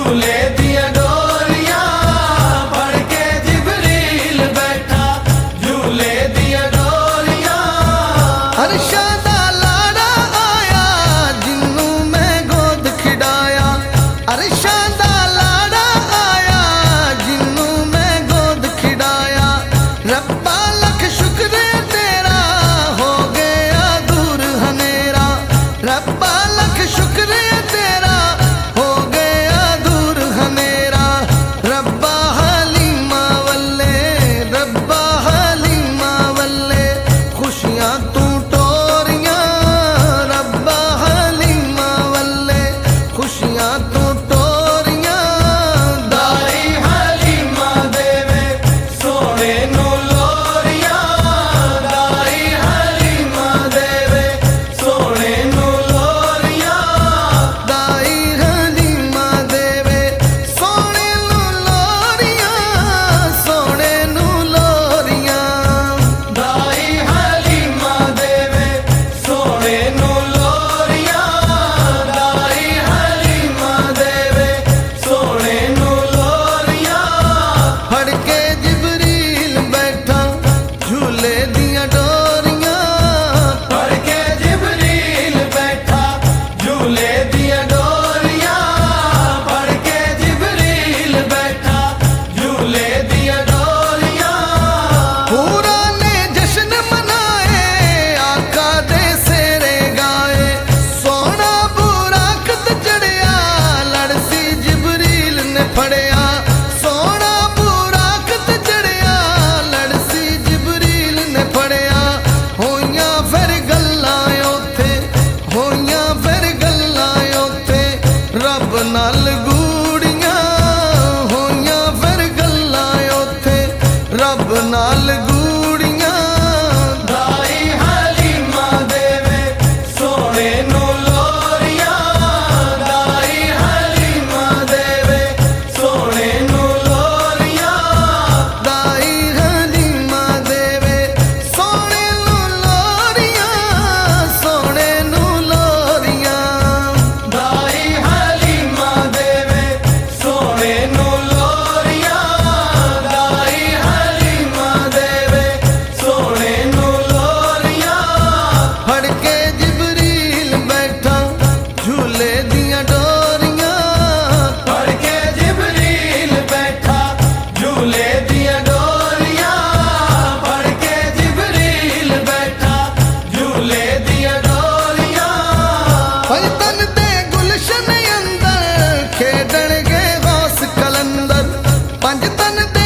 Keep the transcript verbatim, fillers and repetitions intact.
झूले दिया डोरियां फड़ के जिबरील बैठा झूले दिया डोरियां। अरशां दा लाड़ा आया जिन्नू मैं गोद खिडाया, अरशां दा लाड़ा आया जिन्नू मैं गोद खिडाया। रब्बा लख शुक्र तेरा हो गया दूर हनेरा, रब्बा लख शुक्र तेरा हो गया दूर हनेरा। रब्बा हलीमा वल्ले रब्बा हलीमा वल्ले खुशियां तू टोरियां, रब्बा हलीमा वल्ले खुशियां तू टोरियां। दाई हलीमा देवे सोने नू लोरियां, दाई हलीमा देवे सोने नू लोरियां। दाई हलीमा देवे सोने नू लोरियां, सोने नू लोरियां। दाई हलीमा देवे सोने नू लोरियां, दाई हलीमा देवे सोने नू लोरियां। फड़ के जिबरील बैठा झूले दियां डोरियां, फड़ के जिबरील बैठा झूले दिया डोरियां, फड़ के जिबरील बैठा झूले दिया डोरियां। पूरा ने जश्न मनाए आका दे सेरे गाए। सोना बुरा कद चढ़िया लड़सी जिबरील ने फड़िया, सोना बुरा कद चढ़िया लड़सी जिबरील ने फड़िया। होइयां फिर गल्लां उत्थे होइयां फिर गल्लां उत्थे रब नाल गूड़ियां, होइयां फिर गल्लां उत्थे रब नाल गूड़ियां। दाई हलीमा देवे सोने नू लोरियां, दाई हलीमा देवे सोने नू लोरियां। दाई हलीमा देवे सोने नू लोरियां, सोने नू लोरियां। दाई हलीमा देवे सोने नू लोरियां, दाई हलीमा देवे सोने नू लोरियां। फड़ के जिबरील बैठा झूले दियां डोरियां, फड़ के जिबरील बैठा झूले दिया डोरियां, फड़ के जिबरील बैठा झूले दिया डोरियां। फैतन दे गुलशन अंदर खेडण गए गौस कलंदर, पंज तन दे